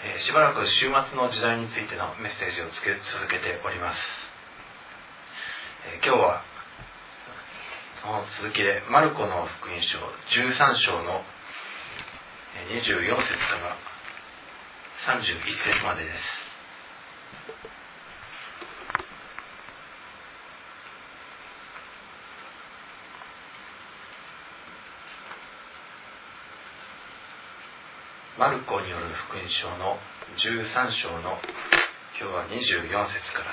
しばらく終末の時代についてのメッセージを続けております。今日はその続きでマルコの福音書13章の24節から31節までです。マルコによる福音書の13章の今日は24節からです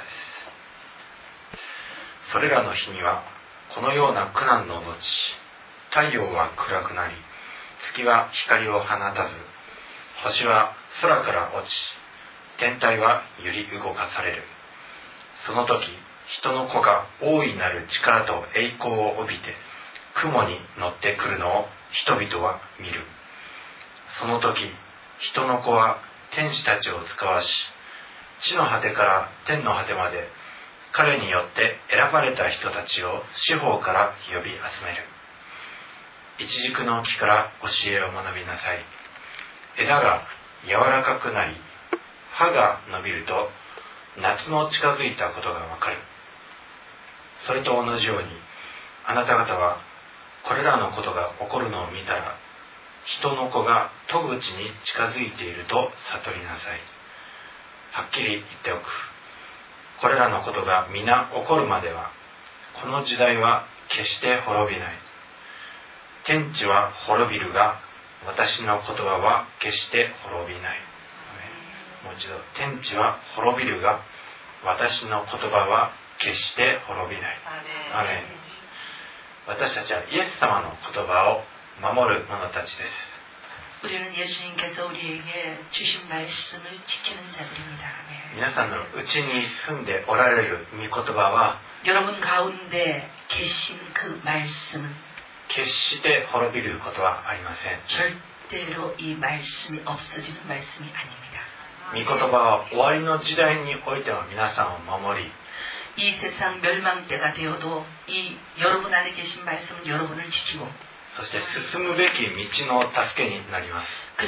。それらの日にはこのような苦難の後、太陽は暗くなり、月は光を放たず、星は空から落ち、天体は揺り動かされる。その時、人の子が大いなる力と栄光を帯びて雲に乗ってくるのを人々は見る。その時、人の子は天使たちを使わし、地の果てから天の果てまで彼によって選ばれた人たちを四方から呼び集める。イチジクの木から教えを学びなさい。枝が柔らかくなり、葉が伸びると夏の近づいたことがわかる。それと同じように、あなた方はこれらのことが起こるのを見たら、人の子が戸口に近づいていると悟りなさい。はっきり言っておく。これらのことが皆起こるまでは、この時代は決して滅びない。天地は滅びるが、私の言葉は決して滅びない。もう一度、天地は滅びるが、私の言葉は決して滅びない。アメン。私たちはイエス様の言葉を守る者たちです。皆さんのうちに住んでおられる御言葉は、決して滅びることはありません。御言葉は終わりの時代においては皆さんを守り、そして進むべき道の助けになります。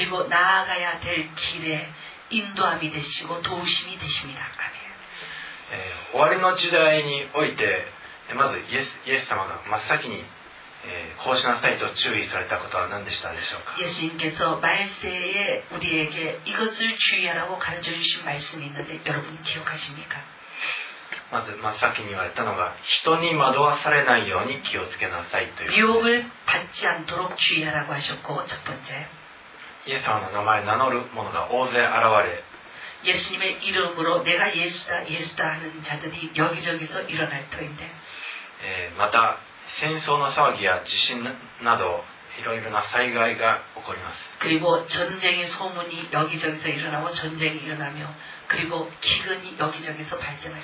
終わりの時代において、まずイエス様が真っ先に、こうしなさいと注意されたことは何でしたでしょうか。 예수님께서 말세에 우리에게 이것을 주의하라고 가르쳐주신 말씀이 있는데 여러분 기억하십니까? まず真っ先に言われたのが、人に惑わされないように気をつけなさいという。 미혹을 받지 않도록 주의하라고 하셨고, 첫 번째. イエス様の名前名乗る者が大勢現れ、 예수님의 이름으로 내가 예수다 예수다 하는 자들이 여기저기서 일어날 터인데, また戦争の騒ぎや地震などいろいろな災害が起こります。 그리고 전쟁의 소문이 여기저기서 일어나고 전쟁이 일어나며 그리고 기근이 여기저기서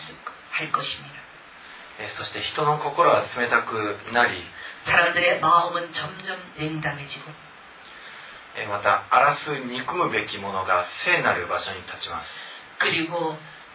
할 것입니다. そして人の心は冷たくなり、 사람들의 마음은 점점 냉담해지고, また荒らす憎むべきものが聖なる場所に立ちます。 그리고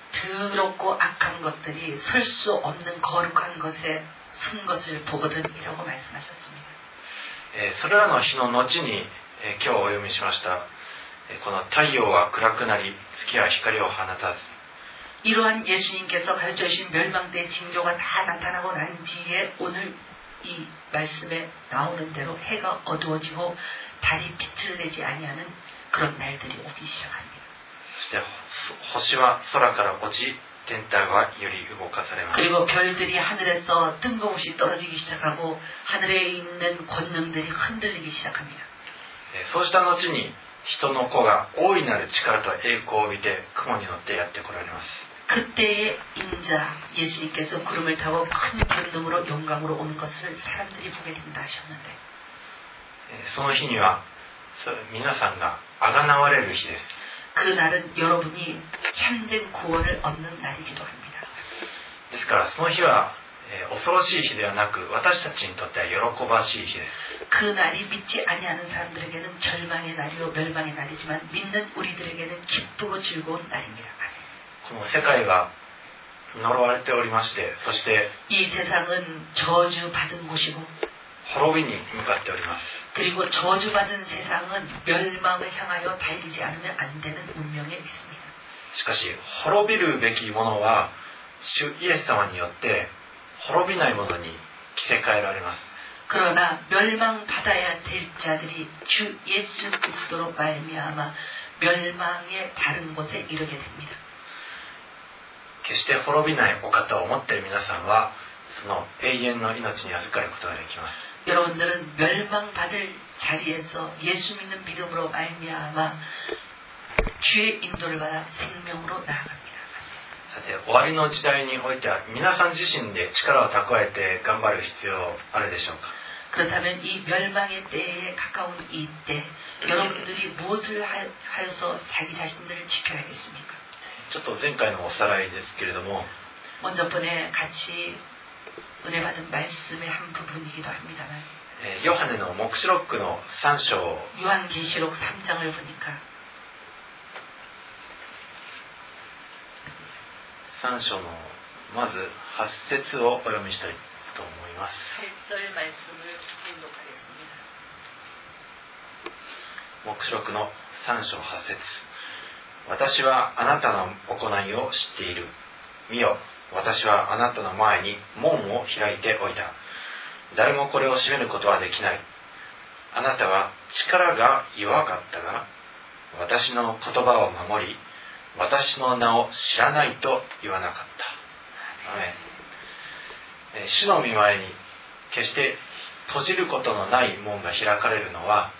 더럽고 악한 것들이 설 수 없는 거룩한 것에 선 것을 보거든이라고 말씀하셨습니다. それらの日の後に、今日お読みしました、この太陽は暗くなり月は光を放たず、 이러한 예수님께서 가르쳐주신 멸망대의 징조가 다 나타나고 난 뒤에 오늘 이 말씀에 나오는 대로 해가 어두워지고 달이 빛을 내지 아니하는 그런 날들이 오기 시작합니다. そして星は空から落ち、天体はより動かされます。 그리고 별들이 하늘에서 뜬금없이 떨어지기 시작하고 하늘에 있는 권능들이 흔들리기 시작합니다. そうした後に人の子が大いなる力と栄光を帯びて雲に乗ってやって来られます。 그때의 인자 예수님께서 구름을 타고 큰 기름으로 영광으로 오는 것을 사람들이 보게 된다 하셨는데, その日には皆さんが贖われる日です。 그날은 여러분이 참된 구원을 얻는 날이기도 합니다. ですからその日は恐ろしい日ではなく、私たちにとっては喜ばしい日です。 그날이 믿지 아니하는 사람들에게는 절망의 날이요 멸망의 날이지만 믿는 우리들에게는 기쁘고 즐거운 날입니다. この世界が呪われておりまして、そして 이 세상은 저주받은 곳이고, 滅びに向かっております。 그리고 저주받은 세상은 멸망을 향하여 달리지 않으면 안 되는 운명에 있습니다. しかし滅びるべきものは主イエス様によって滅びないものに着せ替えられます。 그러나 멸망받아야 될 자들이 주 예수 그리스도로 말미암아 멸망의 다른 곳에 이르게 됩니다. 決して滅びないお方を持っている皆さんはその永遠の命に預かることができます。 여러분들은 멸망받을 자리에서 예수 믿는 믿음으로 말미암아 주의 인도를 받아 생명으로 나아갑니다. さて終わりの時代においては皆さん自身で力を蓄えて頑張る必要あるでしょうか。 그렇다면 이 멸망의 때에 가까운 이때 여러분들이 무엇을 하여서 자기 자신들을 지켜야겠습니까? ちょっと前回のおさらいですけれども 먼저 번에 같이 은혜 받은 말씀의 한 부분이기도 합니다만 ヨハネの黙示録の3章 요한계시록 3장을 보니까 3章のまず8節をお読みしたいと思います。 8절 말씀을 공독하겠습니다. 黙示録の3章8節私はあなたの行いを知っている。見よ、私はあなたの前に門を開いておいた。誰もこれを閉めることはできない。あなたは力が弱かったが、私の言葉を守り、私の名を知らないと言わなかった。アメン。主の御前に決して閉じることのない門が開かれるのは、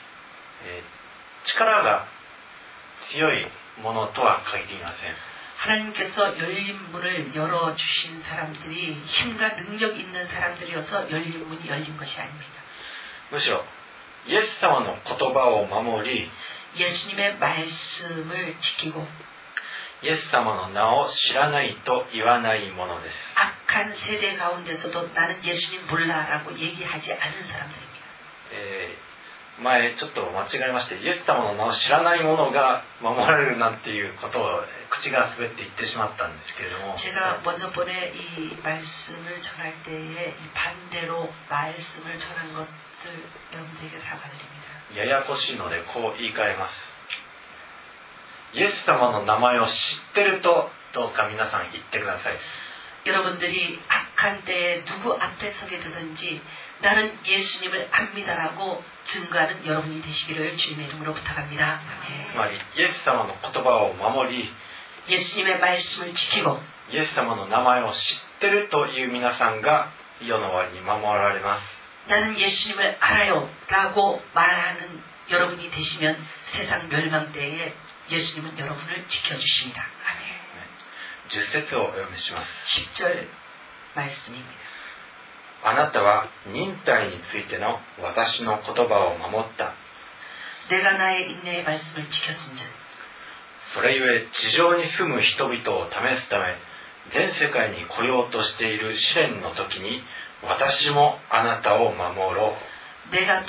力が強いものとは限りません。 하나님께서 열린 문을 열어주신 사람들이 힘과 능력 있는 사람들이어서 열린 문이 열린 것이 아닙니다. むしろイエス様の言葉を守り 예수님의 말씀을 지키고 イエス様の名を知らないと言わないものです。 악한 세대 가운데서도 나는 예수님 몰라라고 얘기하지 않은 사람들입니다. 前ちょっと間違えましてイエス様の名を知らない者が守られるなんていうことを口が滑って言ってしまったんですけれども 제가 먼저 번에 이 말씀을 전할 때에 이 반대로 말씀을 전한 것을 여러분들에게 사과드립니다. ややこしいのでこう言い換えます。イエス様の名前を知ってるとどうか皆さん言ってください。 여러분들이 악한 때에 누구 앞에 서게 되든지 나는 예수님을 압니다라고 증거하는 여러분이 되시기를 주님의 이름으로 부탁합니다. つまりイエス様の言葉を守り 예수님의 말씀을 지키고 イエス様の名前を知ってるという皆さんが世の終わりに守られます。 나는 예수님을 알아요 라고 말하는 여러분이 되시면 세상 멸망 때에 예수님은 여러분을 지켜주십니다. 아멘. 10節をお読みします。 10절 말씀입니다. あなたは忍耐についての私の言葉を守った。 내가 나의 인내의 말씀을 지켰은즉 それゆえ地上に住む人々を試すため全世界に来ようとしている試練の時に私もあなたを守ろう。 내가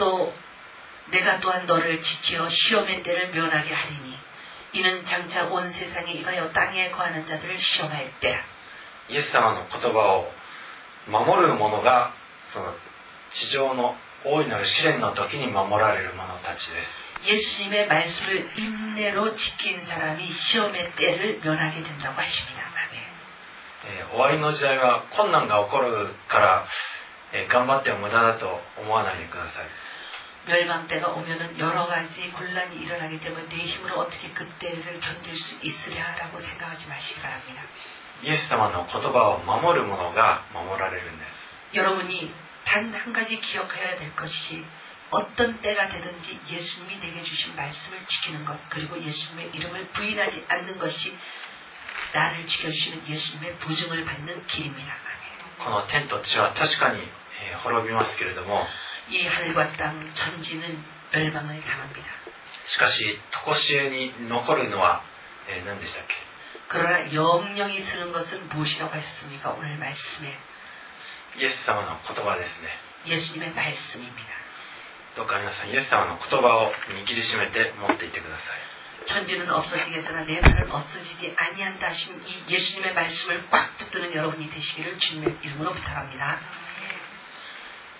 또한 너를 지켜 시험의 때를 면하게 하리니 이는 장차 온 세상에 임하여 땅에 거하는 자들을 시험할 때라. イエス様の言葉を守る者がその地上の大いなる試練の時に守られる者たちです。 예수님의 말씀을 인내로 지킨 사람이 시험의 때를 면하게 된다고 하십니다. 아멘. 終わりの時代は困難が起こるから、頑張っても無駄だと思わないでください。 멸망 때가 오면은 여러 가지 곤란이 일어나기 때문에 내 힘으로 어떻게 그때를 견딜 수 있으랴라고 생각하지 마시기 바랍니다. イエス様の言葉を守る者が守られるんです。 여러분이 단 한 가지 기억해야 될 것이 어떤 때가 되든지 예수님이 내게 주신 말씀을 지키는 것 그리고 예수님의 이름을 부인하지 않는 것이 나를 지켜주시는 예수님의 보증을 받는 길입니다. この天と地は確かに滅びますけれども 이 하늘과 땅 천지는 멸망을 당합니다. しかし常しえに残るのは何でしたっけ? 그러나 영영이 쓰는 것은 무엇이라고 하셨습니까? 오늘 말씀에 イエス様の言葉ですね。 예수님의 말씀입니다. どうか皆さんイエス様の言葉を握りしめて持っていてください。 천지는 없어지겠으나 내 말은 없어지지 아니한다 하신 이 예수님의 말씀을 꽉 붙드는 여러분이 되시기를 주님의 이름으로 부탁합니다.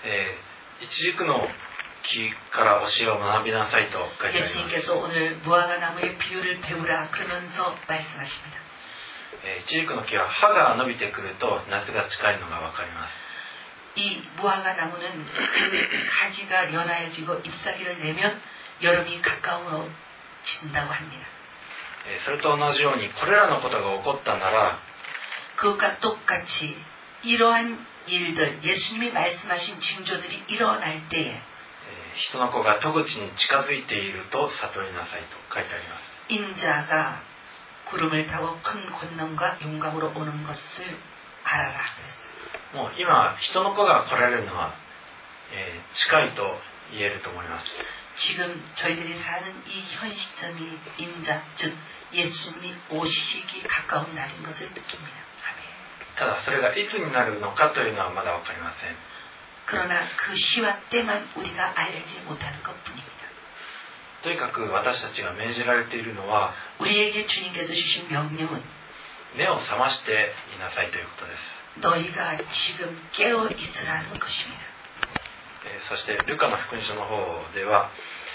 イチジクの木から教えを学びなさいと書いてあります。 예수님께서 오늘 무화과나무의 비유를 배우라 그러면서 말씀하십니다. イチジクの木は葉が伸びてくると夏が近いのがわかります。 이 무화과나무는 그 가지가 연하여지고 잎사귀를 내면 여름이 가까워진다고 합니다. それと同じようにこれらのことが起こったなら 그것과 똑같이 이러한 일들, 예수님이 말씀하신 징조들이 일어날 때에 人の子が戸口に近づいていると悟りなさいと書いてあります。 인자가 구름을 타고 큰 권능과 영광으로 오는 것을 알아라 그랬어요. もう今人の子が来られるのは、近いと言えると思います。 지금 저희들이 사는 이 현 시점이 인자, 즉 예수님이 오시기 가까운 날인 것을 느낍니다. 아멘. ただそれがいつになるのかというのはまだ分かりません。 그러나 그 시와 때만 우리가 알지 못하는 것뿐입니다. とにかく私たちが命じられているのは 우리에게 주님께서 주신 명령은 目を覚ましていなさいということです。 너희가 지금 깨어 있으라는 것입니다. そしてルカの福音書の方では、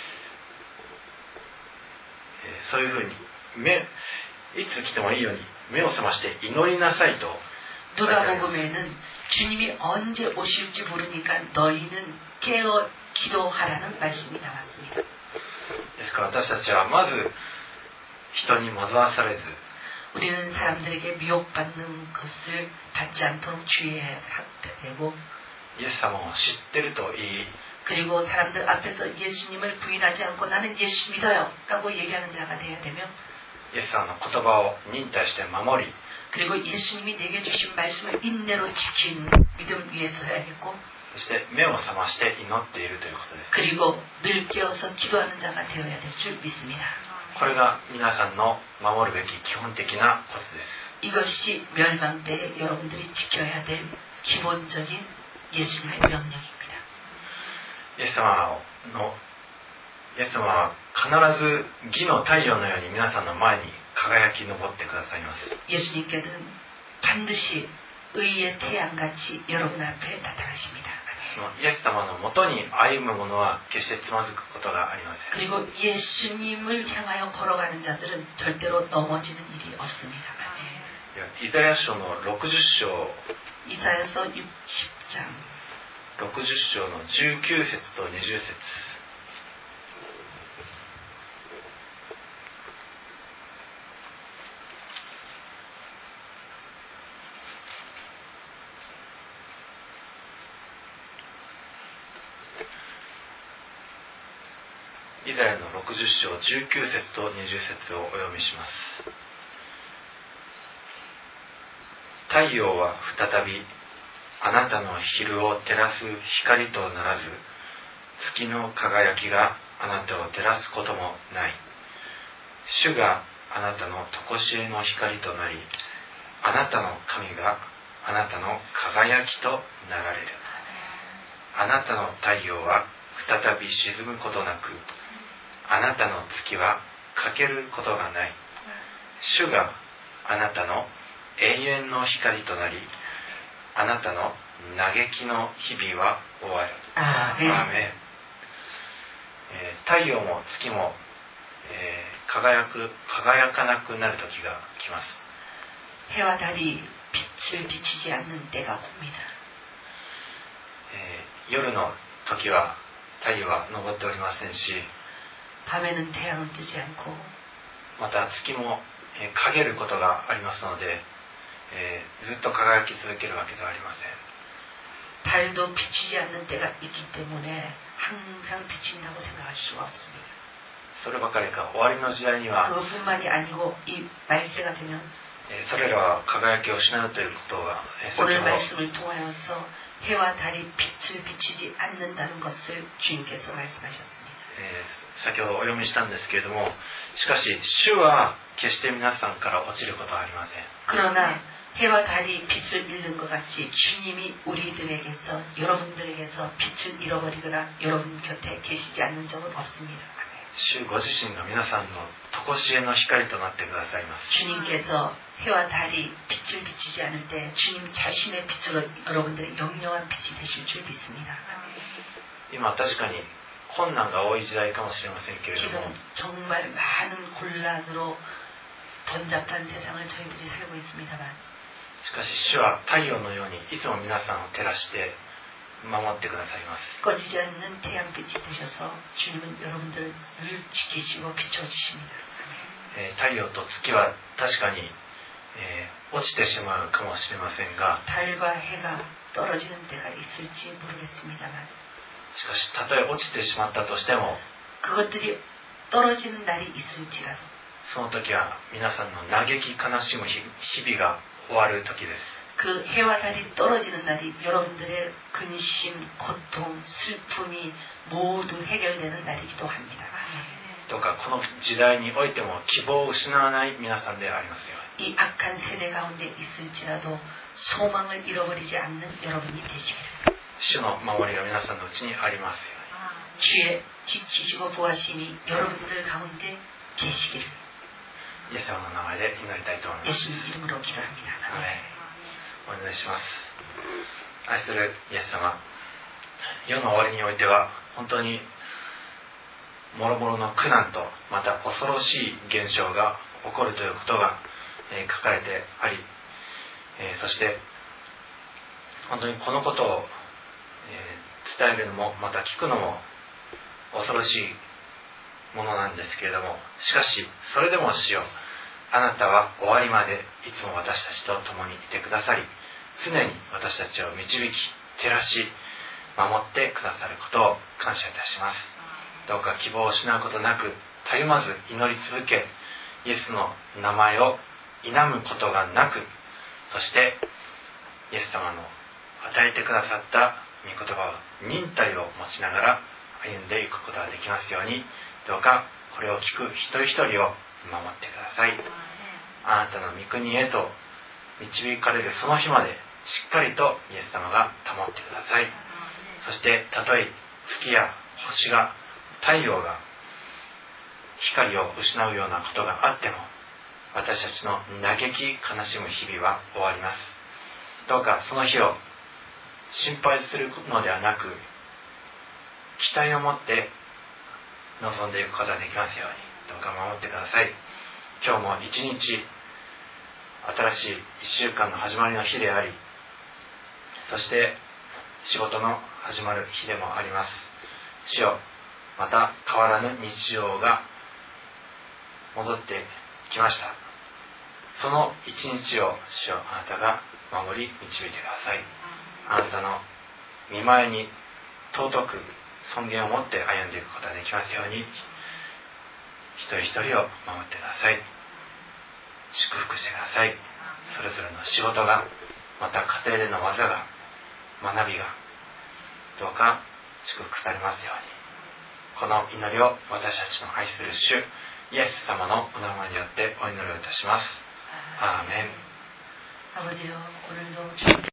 そういうふうにいつ来てもいいように目を覚まして祈りなさいと。 누가복음에는 주님이 언제 오실지 모르니까 너희는 깨어 기도하라는 말씀이 나왔습니다. ですから私たちはまず人に惑わされず 우리는 사람들에게 미혹받는 것을 받지 않도록 주의해야 되고 イエス様を知ってると言い 그리고 사람들 앞에서 예수님을 부인하지 않고 나는 예수 믿어요 라고 얘기하는 자가 되어야 되며 イエス様の言葉を忍耐して守り 그리고 예수님이 내게 주신 말씀을 인내로 지킨 믿음 위에 서야겠고 そして目を覚まして祈っているということです。 그리고 늘 깨어서 기도하는 자가 되어야 될 줄 믿습니다. これが皆さんの守るべき基本的なコツです。 이것이 멸망 때에 여러분들이 지켜야 될 기본적인 예수님의 명령입니다. イエス様は必ず義の太陽のように皆さんの前に輝き昇ってくださいます。 예수님께는 반드시 의의 태양같이 여러분 앞에 나타나십니다. イエス様のもとに歩む者は決してつまずくことがありません。 그리고 예수님을 향하여 걸어가는 자들은 절대로 넘어지는 일이 없습니다. 아멘. イザヤ書の60章 이사야서 60장 60章の19節と20節 イザヤの60章19節と20節をお読みします。太陽は再びあなたの昼を照らす光とならず、月の輝きがあなたを照らすこともない。主があなたの常しえの光となり、あなたの神があなたの輝きとなられる。あなたの太陽は再び沈むことなく、あなたの月は欠けることがない。主があなたの永遠の光となり、あなたの嘆きの日々は終わる。 アーメン。 アーメン。太陽も月も、輝かなくなる時が来ます。 해와 달이 빛을 비치지 않는 때가 옵니다. 夜の時は太陽は昇っておりませんし、 밤에는 태양은 뜨지 않고 また月も陰ることがありますので、ずっと輝き続けるわけではありません。 달도 비치지 않는 때가 있기 때문에 항상 비친다고 생각할 수가 없습니다. そればかりか終わりの時代には 그것뿐만이 아니고 이 말세가 되면 それらは輝きを失うということが 오늘 말씀을 통하여서 해와 달이 빛을 비치지 않는다는 것을 주님께서 말씀하셨습니다. 先ほどお読みしたんですけれども、しかし主は決して皆さんから落ちることはありません。 그러나 해와 달이 빛을 잃는 것 같이 주님이 우리들에게서 여러분들에게서 빛을 잃어버리거나 여러분 곁에 계시지 않는 적은 없습니다. 主ご自身が皆さんの常しえの光となってくださいます。 주님께서 해와 달이 빛을 비치지 않을 때 주님 자신의 빛으로 여러분들의 영영한 빛이 되실 줄 믿습니다. 今確かに困難が多い時代かもしれませんけれども、 지금 정말 많은 곤란으로 번잡한 세상을 저희들이 살고 있습니다만 しかし主は太陽のようにいつも皆さんを照らして守ってくださいます。 꺼지지 않는 태양빛이 되셔서 주님은 여러분들을 지키시고 비춰주십니다. 太陽と月は確かに、落ちてしまうかもしれませんが、 달과 해가 떨어지는 때가 있을지 모르겠습니다만 しかしたとえ落ちてしまったとしても、 그것들이 떨어지는 날이 있을지라도 その時は皆さんの嘆き悲しむ日々が終わる時です。 그 해와 달이 떨어지는 날이 여러분들의 근심, 고통, 슬픔이 모두 해결되는 날이기도 합니다. どうかこの時代においても希望を失わない皆さんでありますように。 이 악한 세대 가운데 있을지라도 소망을 잃어버리지 않는 여러분이 되시기를. 主の守りが皆さんのうちにありますように。 주의 지키시고 보호하심이 여러분들 가운데 계시기를. イエス様の名前で祈りたいと思います。 예수님 이름으로 기도합니다. お願いします。愛するイエス様、世の終わりにおいては本当にもろもろの苦難とまた恐ろしい現象が起こるということが書かれてあり、そして本当にこのことを伝えるのもまた聞くのも恐ろしいものなんですけれども、しかしそれでも主よ、あなたは終わりまでいつも私たちと共にいてくださり、常に私たちを導き照らし守ってくださることを感謝いたします。どうか希望を失うことなくたゆまず祈り続け、イエスの名前を否むことがなく、そしてイエス様の与えてくださった御言葉を忍耐を持ちながら歩んでいくことができますように、どうかこれを聞く一人一人を守ってください。あなたの御国へと導かれるその日までしっかりとイエス様が保ってください。そしてたとえ月や星が太陽が光を失うようなことがあっても、私たちの嘆き悲しむ日々は終わります。どうかその日を心配するのではなく、期待を持って望んでいくことができますように、どうか守ってください。今日も一日新しい一週間の始まりの日であり、そして仕事の始まる日でもあります。主よ、また変わらぬ日常が戻ってきました。その一日を主よ、あなたが守り導いてください。あなたの御前に尊く尊厳を持って歩んでいくことができますように、一人一人を守ってください。祝福してください。それぞれの仕事が、また家庭での技が、学びが、どうか祝福されますように。この祈りを私たちの愛する主イエス様のお名前によってお祈りをいたします。アーメン。 아버지여 오늘도